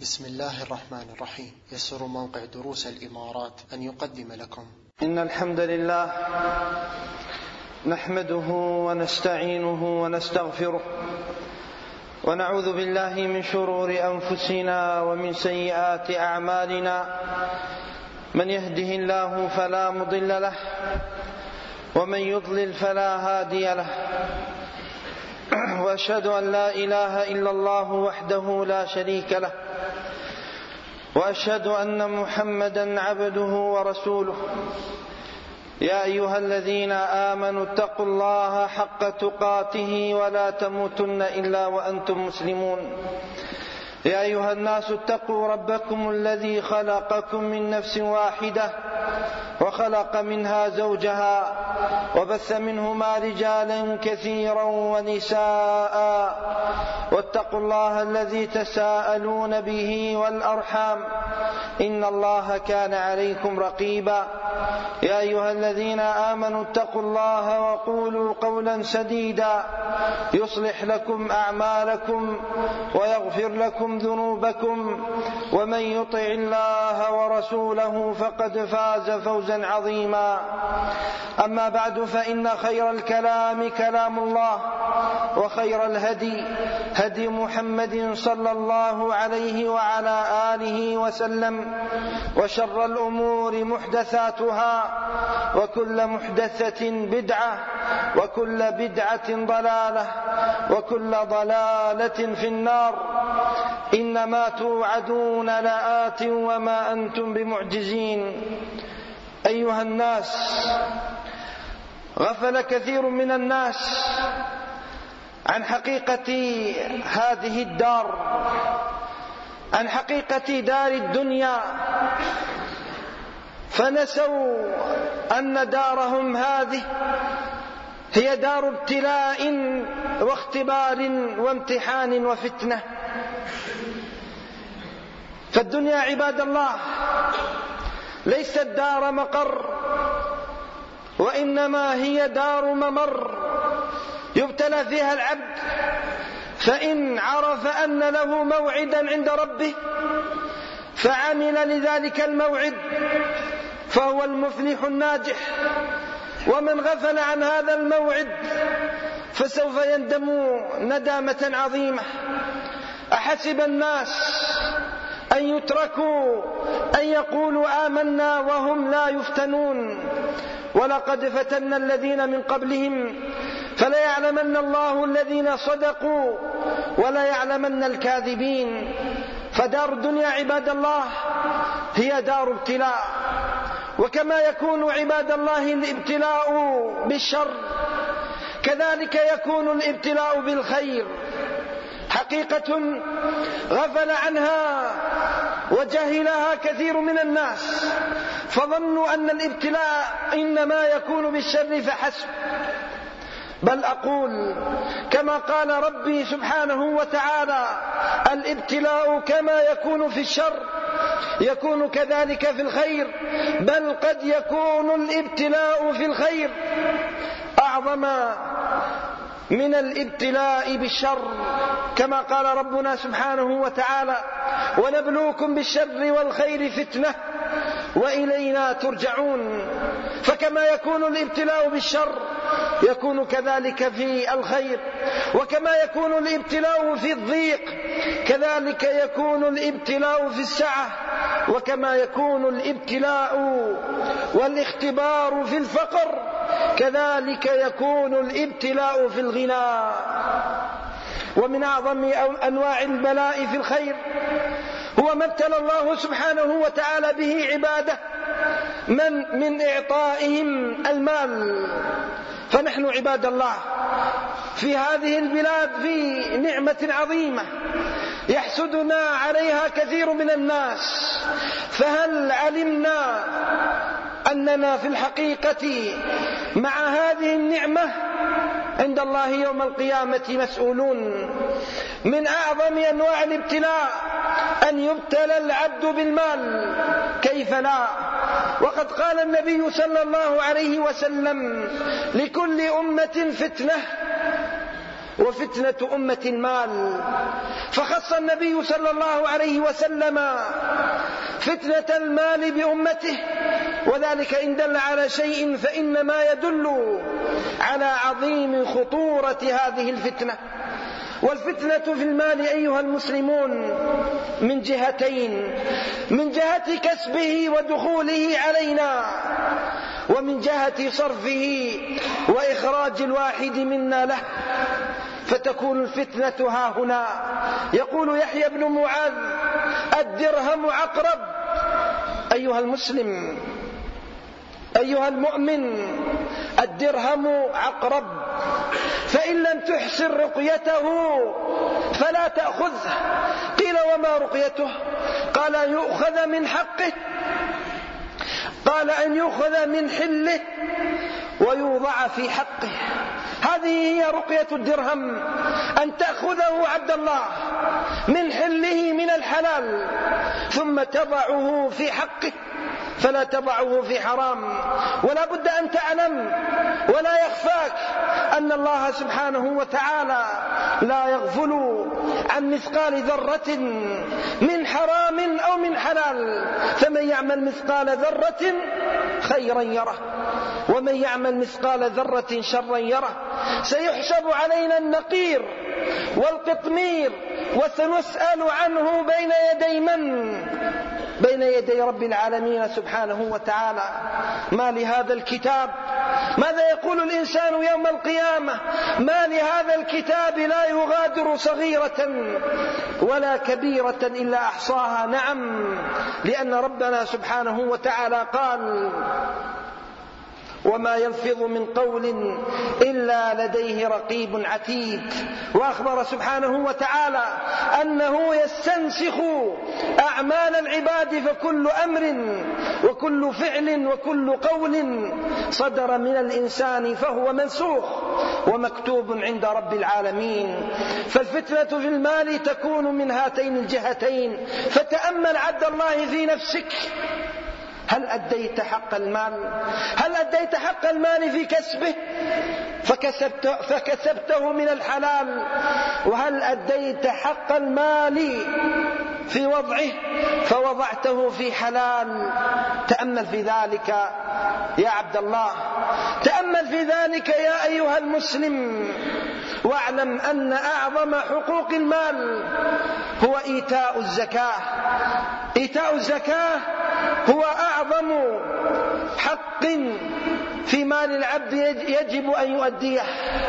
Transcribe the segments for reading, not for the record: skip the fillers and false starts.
بسم الله الرحمن الرحيم. يسر موقع دروس الإمارات أن يقدم لكم إن الحمد لله نحمده ونستعينه ونستغفره ونعوذ بالله من شرور أنفسنا ومن سيئات أعمالنا. من يهده الله فلا مضل له ومن يضلل فلا هادي له، وأشهد أن لا إله إلا الله وحده لا شريك له، وأشهد أن محمدا عبده ورسوله. يا أيها الذين آمنوا اتقوا الله حق تقاته ولا تموتن إلا وأنتم مسلمون. يا أيها الناس اتقوا ربكم الذي خلقكم من نفس واحدة وخلق منها زوجها وبث منهما رجالا كثيرا ونساء، واتقوا الله الذي تساءلون به والأرحام إن الله كان عليكم رقيبا. يا أيها الذين آمنوا اتقوا الله وقولوا قولا سديدا يصلح لكم أعمالكم ويغفر لكم ذنوبكم، ومن يطع الله ورسوله فقد فاز فوزا عظيما. أما بعد، فإن خير الكلام كلام الله، وخير الهدي هدي محمد صلى الله عليه وعلى آله وسلم، وشر الأمور محدثاتها، وكل محدثة بدعة، وكل بدعة ضلالة، وكل ضلالة في النار. إنما توعدون لآت وما أنتم بمعجزين. أيها الناس، غفل كثير من الناس عن حقيقة هذه الدار، عن حقيقة دار الدنيا، فنسوا أن دارهم هذه هي دار ابتلاء واختبار وامتحان وفتنة. فالدنيا عباد الله ليست دار مقر، وإنما هي دار ممر يبتلى فيها العبد، فإن عرف أن له موعدا عند ربه فعمل لذلك الموعد فهو المفلح الناجح، ومن غفل عن هذا الموعد فسوف يندم ندامة عظيمة. أحسب الناس أن يتركوا أن يقولوا آمنا وهم لا يفتنون؟ ولقد فتنا الذين من قبلهم فليعلمن الله الذين صدقوا وليعلمن الكاذبين. فدار الدنيا عباد الله هي دار ابتلاء، وكما يكون عباد الله الابتلاء بالشر كذلك يكون الابتلاء بالخير. حقيقة غفل عنها وجهلها كثير من الناس، فظنوا أن الابتلاء إنما يكون بالشر فحسب. بل أقول كما قال ربي سبحانه وتعالى: الابتلاء كما يكون في الشر يكون كذلك في الخير، بل قد يكون الابتلاء في الخير أعظم من الابتلاء بالشر، كما قال ربنا سبحانه وتعالى: ونبلوكم بالشر والخير فتنة وإلينا ترجعون. فكما يكون الابتلاء بالشر يكون كذلك في الخير، وكما يكون الابتلاء في الضيق كذلك يكون الابتلاء في السعة، وكما يكون الابتلاء والاختبار في الفقر كذلك يكون الابتلاء في الغنى. ومن أعظم أنواع البلاء في الخير هو ما ابتلى الله سبحانه وتعالى به عباده من إعطائهم المال. فنحن عباد الله في هذه البلاد في نعمة عظيمة يحسدنا عليها كثير من الناس، فهل علمنا أننا في الحقيقة مع هذه النعمة عند الله يوم القيامة مسؤولون؟ من أعظم أنواع الابتلاء أن يبتلى العبد بالمال، كيف لا؟ وقد قال النبي صلى الله عليه وسلم: لكل أمة فتنة وفتنة أمة المال، فخص النبي صلى الله عليه وسلم فتنة المال بأمته، وذلك إن دل على شيء فإنما يدل على عظيم خطورة هذه الفتنة. والفتنة في المال أيها المسلمون من جهتين: من جهة كسبه ودخوله علينا، ومن جهة صرفه وإخراج الواحد منا له، فتكون الفتنة ها هنا. يقول يحيى بن معاذ: الدرهم عقرب. أيها المسلم، أيها المؤمن، الدرهم عقرب، فإن لم تحسن رقيته فلا تأخذه. قيل: وما رقيته؟ قال: أن يؤخذ من حقه، قال: أن يؤخذ من حله ويوضع في حقه. هذه هي رقية الدرهم، أن تأخذه عبد الله من حله من الحلال ثم تضعه في حقه، فلا تضعه في حرام. ولا بد أن تعلم ولا يخفاك أن الله سبحانه وتعالى لا يغفل عن مثقال ذرة من حرام أو من حلال، فمن يعمل مثقال ذرة خيرا يره، ومن يعمل مثقال ذرة شرا يره. سيحسب علينا النقير والقطمير، وسنسأل عنه بين يدي من؟ بين يدي رب العالمين سبحانه وتعالى. ما لهذا الكتاب؟ ماذا يقول الإنسان يوم القيامة؟ ما لهذا الكتاب لا يغادر صغيرة ولا كبيرة إلا أحصاها. نعم، لأن ربنا سبحانه وتعالى قال: وما يلفظ من قول إلا لديه رقيب عتيد. وأخبر سبحانه وتعالى أنه يستنسخ أعمال العباد، فكل أمر وكل فعل وكل قول صدر من الإنسان فهو منسوخ ومكتوب عند رب العالمين. فالفتنة في المال تكون من هاتين الجهتين. فتأمل عبد الله في نفسك: هل أديت حق المال؟ هل أديت حق المال في كسبه فكسبته من الحلال؟ وهل أديت حق المال في وضعه فوضعته في حلال؟ تأمل في ذلك يا عبد الله، تأمل في ذلك يا أيها المسلم، واعلم أن أعظم حقوق المال هو إيتاء الزكاة. إيتاء الزكاة هو أعظم حق في مال العبد يجب أن يؤديه.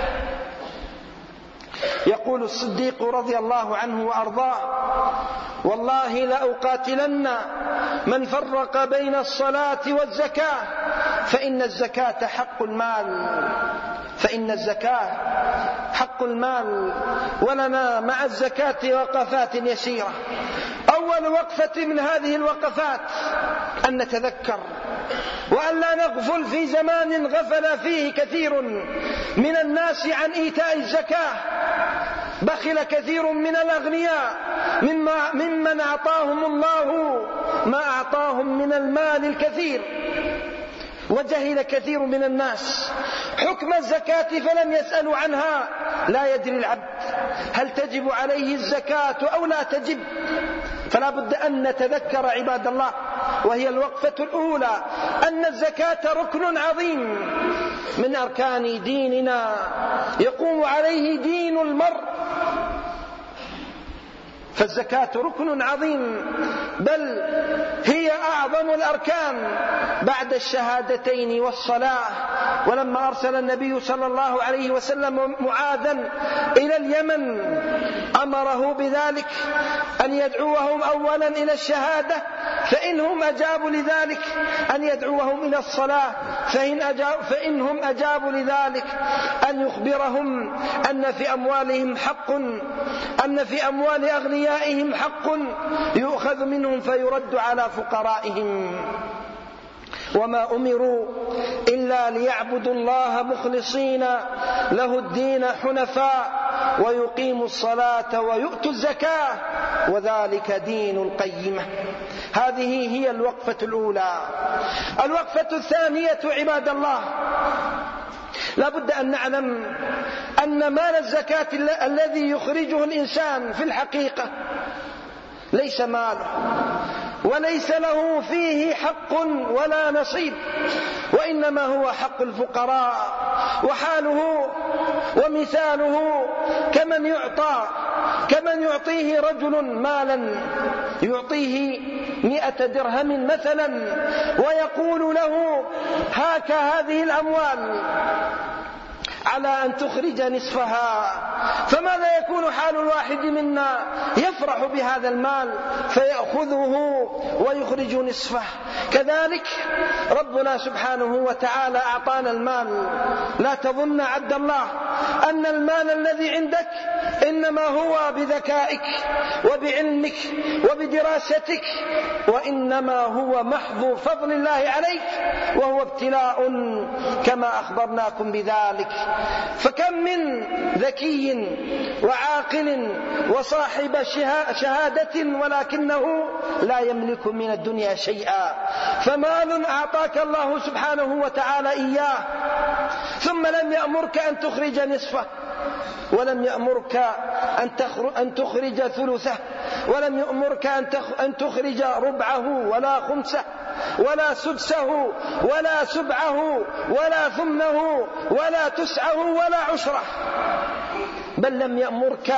يقول الصديق رضي الله عنه وأرضاه: والله لأقاتلن من فرق بين الصلاة والزكاة، فإن الزكاة حق المال، فإن الزكاة حق المال. ولنا مع الزكاة وقفات يسيرة. أول وقفة من هذه الوقفات أن نتذكر وأن لا نغفل في زمان غفل فيه كثير من الناس عن إيتاء الزكاة. بخل كثير من الأغنياء ممن أعطاهم الله ما أعطاهم من المال الكثير، وجهل كثير من الناس حكم الزكاة فلم يسألوا عنها. لا يدري العبد هل تجب عليه الزكاة أو لا تجب. فلا بد أن نتذكر عباد الله، وهي الوقفة الأولى، أن الزكاة ركن عظيم من أركان ديننا يقوم عليه دين المرء. فالزكاة ركن عظيم، بل هي أعظم الأركان بعد الشهادتين والصلاة. ولما أرسل النبي صلى الله عليه وسلم معاذا إلى اليمن أمره بذلك، أن يدعوهم أولا إلى الشهادة، فإنهم أجابوا لذلك أن يدعوهم إلى الصلاة، فإنهم أجابوا لذلك أن يخبرهم أن في أموالهم حق، أن في أموال أغنيائهم حق يؤخذ منهم فيرد على فقرائهم. وما أمروا إلا ليعبدوا الله مخلصين له الدين حنفاء ويقيموا الصلاة ويؤتوا الزكاة وذلك دين القيمة. هذه هي الوقفة الأولى. الوقفة الثانية عباد الله لا بد أن نعلم أن مال الزكاة الذي يخرجه الإنسان في الحقيقة ليس ماله، وليس له فيه حق ولا نصيب، وإنما هو حق الفقراء. وحاله ومثاله كمن يعطيه رجل مالا، يعطيه 100 درهم مثلا، ويقول له هاك هذه الأموال على أن تخرج نصفها، فماذا يكون حال الواحد منا؟ يفرح بهذا المال فيأخذه ويخرج نصفه. كذلك ربنا سبحانه وتعالى أعطانا المال. لا تظن عبد الله أن المال الذي عندك إنما هو بذكائك وبعلمك وبدراستك، وإنما هو محض فضل الله عليك، وهو ابتلاء كما أخبرناكم بذلك. فكم من ذكي وعاقل وصاحب شهادة ولكنه لا يملك من الدنيا شيئا. فمال أعطاك الله سبحانه وتعالى إياه، ثم لم يأمرك أن تخرج نصفه، ولم يأمرك أن تخرج ثلثه، ولم يأمرك أن تخرج ربعه ولا خمسه ولا سدسه ولا سبعه ولا ثمنه ولا تسعه ولا عشره، بل لم يأمرك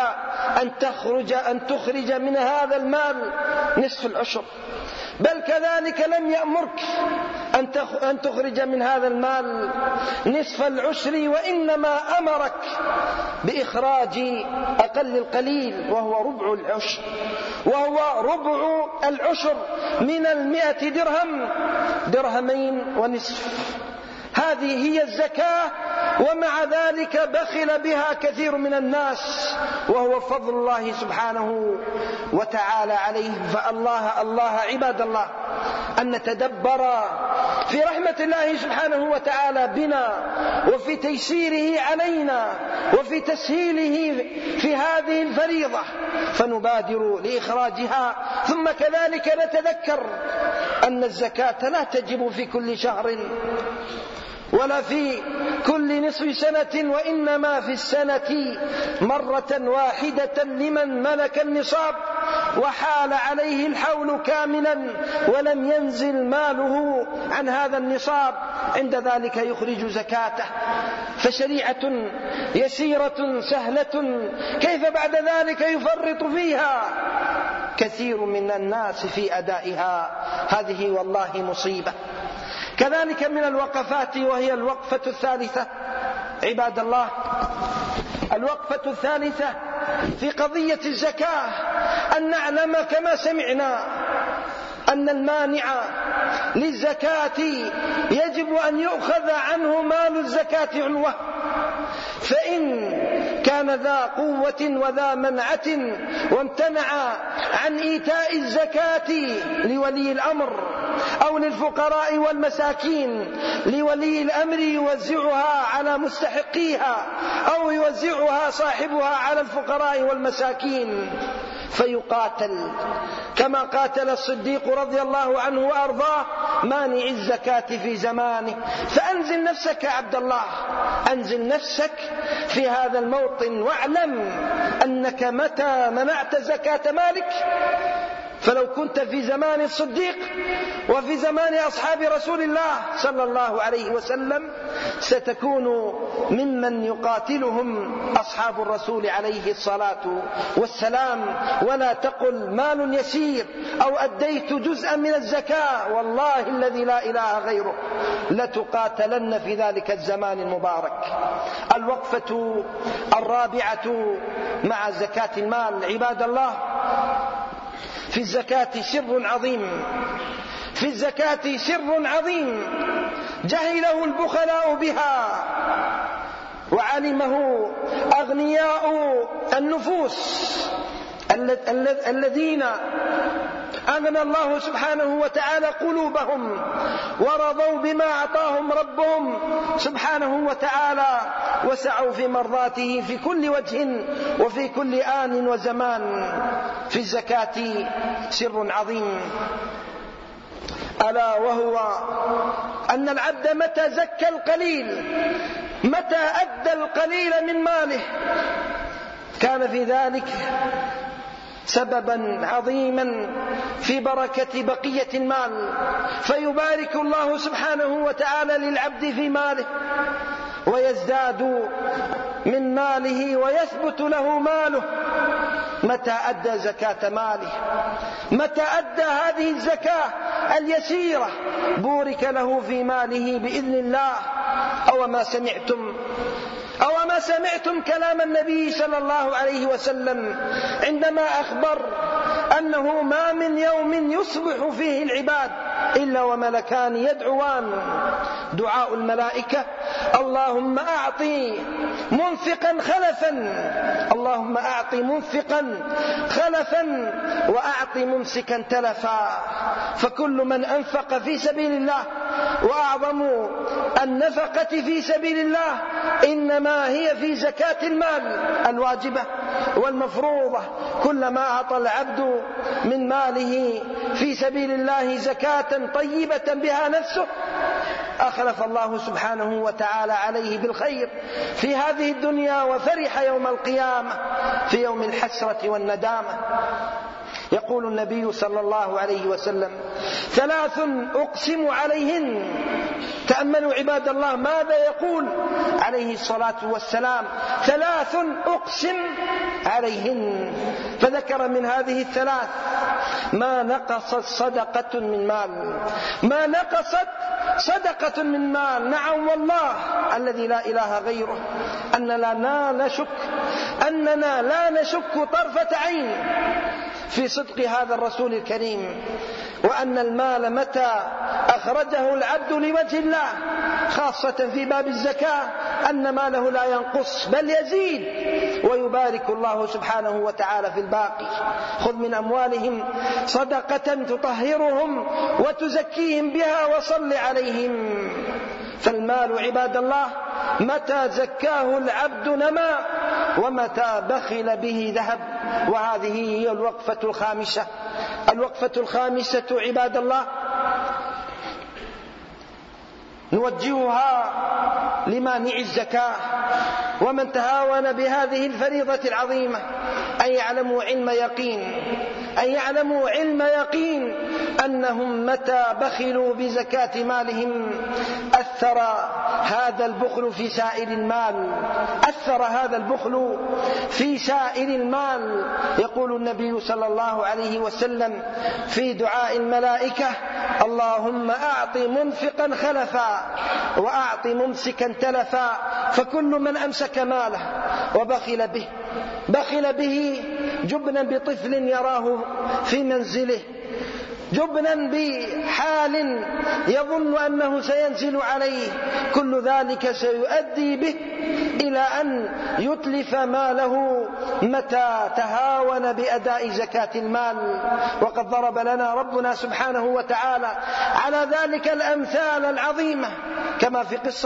أن تخرج من هذا المال نصف العشر، بل كذلك لم يأمرك أن تخرج من هذا المال نصف العشر، وإنما أمرك بإخراج أقل القليل وهو ربع العشر، وهو ربع العشر من 100 درهم، 2 درهم ونصف. هذه هي الزكاة، ومع ذلك بخل بها كثير من الناس، وهو فضل الله سبحانه وتعالى عليهم. فالله عباد الله أن نتدبر في رحمة الله سبحانه وتعالى بنا، وفي تيسيره علينا، وفي تسهيله في هذه الفريضة، فنبادر لإخراجها. ثم كذلك نتذكر أن الزكاة لا تجب في كل شهر ولا في كل نصف سنة، وإنما في السنة مرة واحدة لمن ملك النصاب وحال عليه الحول كاملا ولم ينزل ماله عن هذا النصاب، عند ذلك يخرج زكاته. فشريعة يسيرة سهلة، كيف بعد ذلك يفرط فيها كثير من الناس في أدائها؟ هذه والله مصيبة. كذلك من الوقفات، وهي الوقفة الثالثة عباد الله، الوقفة الثالثة في قضية الزكاة، أن نعلم كما سمعنا أن المانع للزكاة يجب أن يؤخذ عنه مال الزكاة عنوة، فإن كان ذا قوة وذا منعة وامتنع عن إيتاء الزكاة لولي الأمر أو للفقراء والمساكين، لولي الأمر يوزعها على مستحقيها أو يوزعها صاحبها على الفقراء والمساكين، فيقاتل كما قاتل الصديق رضي الله عنه وأرضاه مانع الزكاة في زمانه. فأنزل نفسك يا عبد الله، أنزل نفسك في هذا الموطن، واعلم أنك متى منعت زكاة مالك، فلو كنت في زمان الصديق وفي زمان أصحاب رسول الله صلى الله عليه وسلم ستكون ممن يقاتلهم أصحاب الرسول عليه الصلاة والسلام. ولا تقل مال يسير أو أديت جزءا من الزكاة، والله الذي لا إله غيره لتقاتلن في ذلك الزمان المبارك. الوقفة الرابعة مع زكاة المال عباد الله، في الزكاة سر عظيم، في الزكاة سر عظيم جهله البخلاء بها وعلمه أغنياء النفوس الذين أغنى الله سبحانه وتعالى قلوبهم ورضوا بما أعطاهم ربهم سبحانه وتعالى، وسعوا في مرضاته في كل وجه وفي كل آن وزمان. في الزكاة سر عظيم، ألا وهو أن العبد متى زكى القليل متى أدى القليل من ماله كان في ذلك سببا عظيما في بركة بقية المال، فيبارك الله سبحانه وتعالى للعبد في ماله ويزداد من ماله ويثبت له ماله. متى أدى زكاة ماله، متى أدى هذه الزكاة اليسيرة بورك له في ماله بإذن الله. أو ما سمعتم كلام النبي صلى الله عليه وسلم عندما أخبر أنه ما من يوم يصبح فيه العباد إلا وملكان يدعوان دعاء الملائكة: اللهم أعطي منفقا خلفا، اللهم أعطي منفقا خلفا وأعطي ممسكا تلفا. فكل من أنفق في سبيل الله، وأعظم النفقة في سبيل الله إنما هي في زكاة المال الواجبة والمفروضة. كلما أعطى العبد من ماله في سبيل الله زكاة طيبة بها نفسه أخلف الله سبحانه وتعالى عليه بالخير في هذه الدنيا، وفرح يوم القيامة في يوم الحسرة والندامة. يقول النبي صلى الله عليه وسلم: 3 أقسم عليهن. تأملوا عباد الله ماذا يقول عليه الصلاة والسلام: 3 أقسم عليهن. فذكر من هذه الثلاث: ما نقصت صدقة من مال، ما نقصت صدقة من مال. نعم والله الذي لا إله غيره أننا لا نشك طرفة عين في صدق هذا الرسول الكريم، وأن المال متى أخرجه العبد لوجه الله خاصة في باب الزكاة أن ماله لا ينقص بل يزيد، ويبارك الله سبحانه وتعالى في الباقي. خذ من أموالهم صدقة تطهرهم وتزكيهم بها وصل عليهم. فالمال عباد الله متى زكاه العبد نما، ومتى بخل به ذهب. وهذه هي الوقفة الخامسة. الوقفة الخامسة عباد الله نوجهها لمانع الزكاة ومن تهاون بهذه الفريضة العظيمة أن يعلموا علم يقين أنهم متى بخلوا بزكاة مالهم أثر هذا البخل في سائر المال، أثر هذا البخل في سائر المال. يقول النبي صلى الله عليه وسلم في دعاء الملائكة: اللهم أعط منفقا خلفا وأعط ممسكا تلفا. فكل من أمسك ماله وبخل به جبنا بطفل يراه في منزله، جبنا بحال يظن أنه سينزل عليه، كل ذلك سيؤدي به إلى أن يتلف ماله متى تهاون بأداء زكاة المال. وقد ضرب لنا ربنا سبحانه وتعالى على ذلك الأمثال العظيمة كما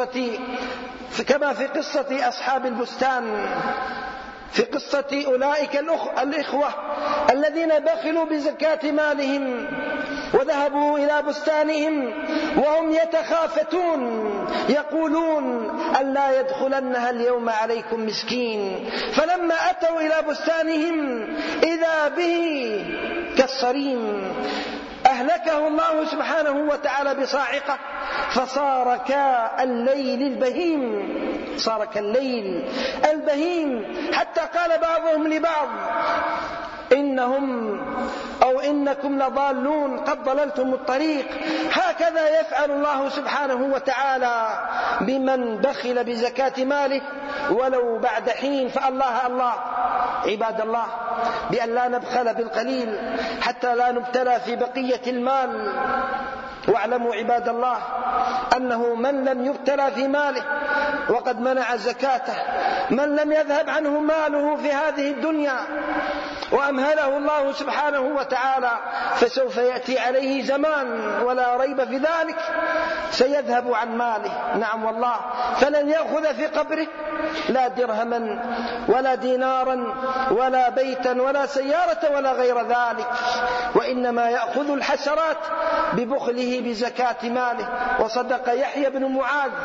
في قصة أصحاب البستان، في قصة أولئك الإخوة الذين بخلوا بزكاة مالهم وذهبوا إلى بستانهم وهم يتخافتون يقولون ألا يدخلنها اليوم عليكم مسكين. فلما أتوا إلى بستانهم إذا به كالصريم، أهلكه الله سبحانه وتعالى بصاعقة فصار كالليل البهيم، صار كالليل البهيم، حتى قال بعضهم لبعض: إنكم لضالون، قد ضللتم الطريق. هكذا يفعل الله سبحانه وتعالى بمن بخل بزكاة ماله ولو بعد حين. فالله الله عباد الله بأن لا نبخل بالقليل حتى لا نبتلى في بقية المال. واعلموا عباد الله أنه من لم يبتلى في ماله وقد منع زكاته، من لم يذهب عنه ماله في هذه الدنيا وأمهله الله سبحانه وتعالى، فسوف يأتي عليه زمان ولا ريب في ذلك سيذهب عن ماله. نعم والله، فلن يأخذ في قبره لا درهما ولا دينارا ولا بيتا ولا سيارة ولا غير ذلك، وإنما يأخذ الحسرات ببخله بزكاة ماله. وصدق يحيى بن معاذ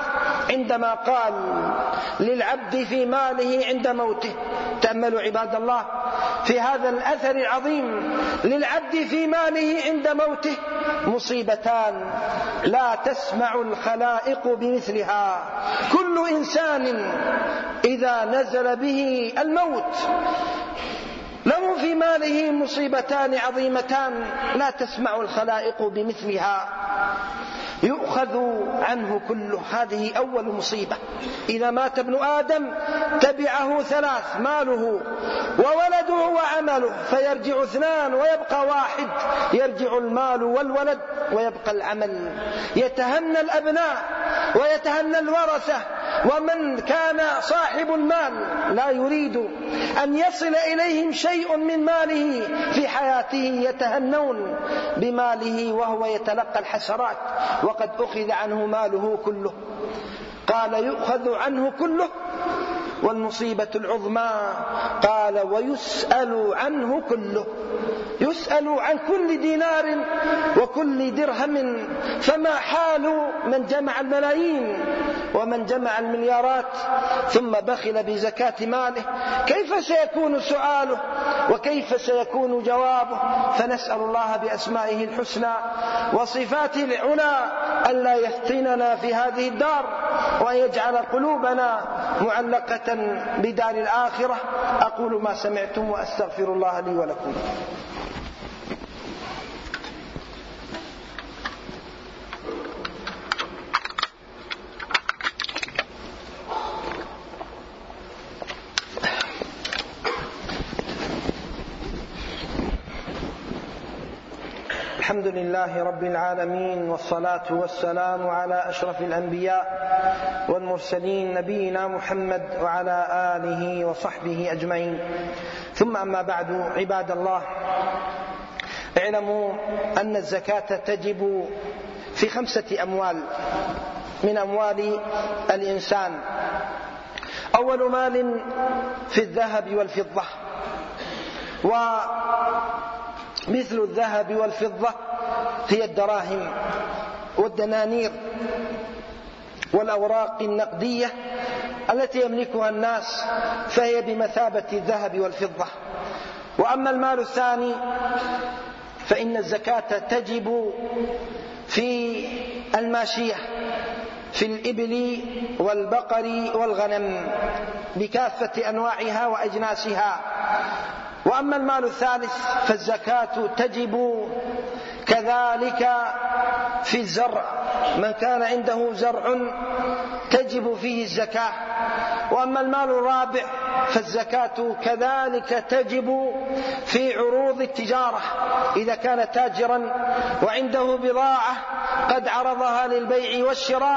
عندما قال للعبد في ماله عند موته. تأملوا عباد الله في هذا الأثر العظيم: للعبد في ماله عند موته مصيبتان لا تسمع الخلائق بمثلها. كل إنسان إذا نزل به الموت له في ماله مصيبتان عظيمتان لا تسمع الخلائق بمثلها، يؤخذ عنه كله. هذه أول مصيبة. إذا مات ابن آدم تبعه ثلاث: ماله وولده وعمله، فيرجع اثنان ويبقى واحد، يرجع المال والولد ويبقى العمل. يتهنى الأبناء ويتهنى الورثة، ومن كان صاحب المال لا يريد أن يصل إليهم شيء من ماله في حياته، يتهنون بماله وهو يتلقى الحسرات وقد أخذ عنه ماله كله. قال يؤخذ عنه كله. والمصيبة العظمى قال ويسأل عنه كله، يسأل عن كل دينار وكل درهم. فما حال من جمع الملايين ومن جمع المليارات ثم بخل بزكاة ماله؟ كيف سيكون سؤاله وكيف سيكون جوابه؟ فنسأل الله بأسمائه الحسنى وصفاته العلى ألا يفتننا في هذه الدار، وأن يجعل قلوبنا معلقة بدار الآخرة. أقول ما سمعتم وأستغفر الله لي ولكم. الحمد لله رب العالمين، والصلاة والسلام على أشرف الأنبياء والمرسلين نبينا محمد وعلى آله وصحبه أجمعين. ثم أما بعد، عباد الله، اعلموا أن الزكاة تجب في 5 أموال من أموال الإنسان. أول مال في الذهب والفضة، مثل الذهب والفضة هي الدراهم والدنانير والأوراق النقدية التي يملكها الناس، فهي بمثابة الذهب والفضة. وأما المال الثاني فإن الزكاة تجب في الماشية، في الإبل والبقر والغنم بكافة أنواعها وأجناسها. وأما المال الثالث فالزكاة تجب كذلك في الزرع، من كان عنده زرع تجب فيه الزكاة. وأما المال الرابع فالزكاة كذلك تجب في عروض التجارة، إذا كان تاجرا وعنده بضاعة قد عرضها للبيع والشراء،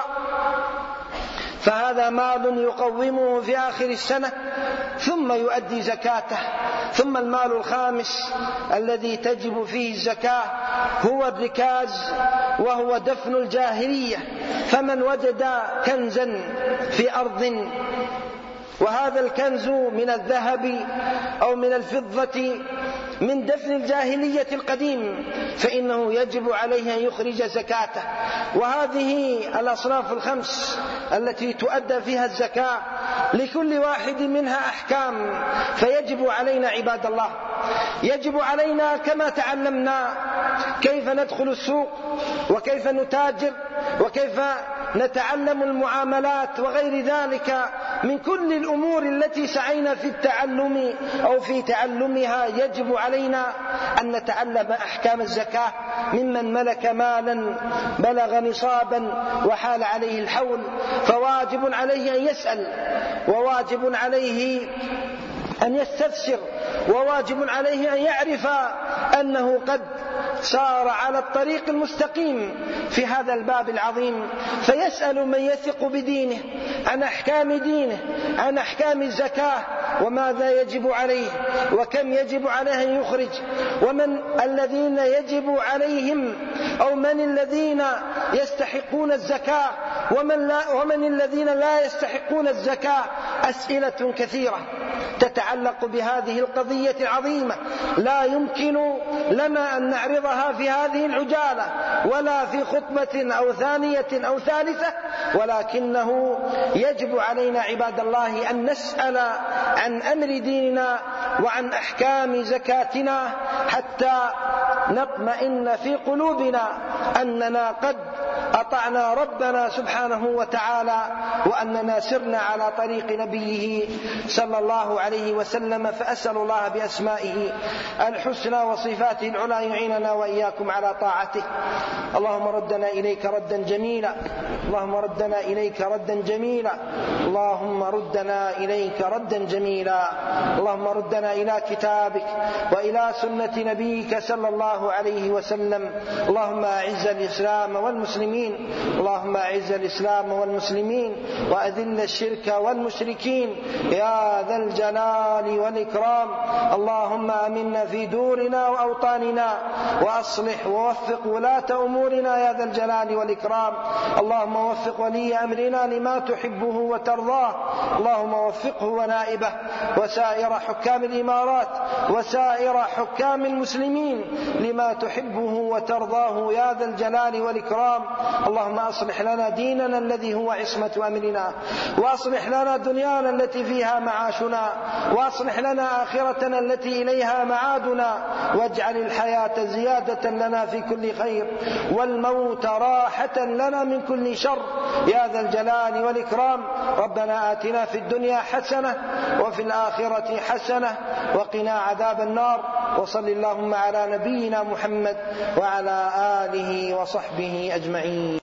فهذا مال يقومه في آخر السنة ثم يؤدي زكاته. ثم المال الخامس الذي تجب فيه الزكاة هو الركاز، وهو دفن الجاهلية. فمن وجد كنزا في أرض وهذا الكنز من الذهب أو من الفضة من دفن الجاهلية القديم فإنه يجب عليه أن يخرج زكاته. وهذه الأصناف الخمس التي تؤدى فيها الزكاة لكل واحد منها أحكام، فيجب علينا عباد الله، يجب علينا كما تعلمنا كيف ندخل السوق وكيف نتاجر وكيف نتعلم المعاملات وغير ذلك من كل الأمور التي سعينا في التعلم أو في تعلمها، يجب علينا أن نتعلم أحكام الزكاة ممن ملك مالا بلغ نصابا وحال عليه الحول، فواجب عليه أن يسأل، وواجب عليه أن يستفسر، وواجب عليه أن يعرف أنه قد سار على الطريق المستقيم في هذا الباب العظيم، فيسأل من يثق بدينه عن أحكام دينه، عن أحكام الزكاة وماذا يجب عليه وكم يجب عليه أن يخرج، ومن الذين يجب عليهم أو من الذين يستحقون الزكاة ومن الذين لا يستحقون الزكاة. أسئلة كثيرة تتعلق بهذه القضية العظيمة لا يمكن لنا أن نعرضها في هذه العجالة ولا في خطبة أو ثانية أو ثالثة، ولكنه يجب علينا عباد الله أن نسأل عن أمر ديننا وعن أحكام زكاتنا حتى نطمئن في قلوبنا أننا قد أطعنا ربنا سبحانه وتعالى وأننا سرنا على طريق نبيه صلى الله عليه وسلم. فأسأل الله بأسمائه الحسنى وصفاته العلى يعيننا وإياكم على طاعته. اللهم ردنا إليك ردا جميلا، اللهم ردنا إليك ردا جميلا، اللهم ردنا إليك ردا جميلا، اللهم ردنا إلى كتابك وإلى سنة نبيك صلى الله عليه وسلم. اللهم أعز الإسلام والمسلمين، اللهم أعز الإسلام والمسلمين وأذل الشرك والمشركين يا ذا الجلال والإكرام. اللهم آمنا في دورنا وأوطاننا وأصلح ووفق ولاة أمورنا يا ذا الجلال والإكرام. اللهم وفق ولي أمرنا لما تحبه وترضاه، اللهم وفقه ونائبه وسائر حكام الإمارات وسائر حكام المسلمين لما تحبه وترضاه يا ذا الجلال والإكرام. اللهم أصلح لنا ديننا الذي هو عصمة أمرنا، وأصلح لنا دنيانا التي فيها معاشنا، وأصلح لنا آخرتنا التي إليها معادنا، واجعل الحياة زيادة لنا في كل خير والموت راحة لنا من كل شر يا ذا الجلال والإكرام. ربنا آتنا في الدنيا حسنة وفي الآخرة حسنة وقنا عذاب النار. وصل اللهم على نبينا محمد وعلى آله وصحبه أجمعين.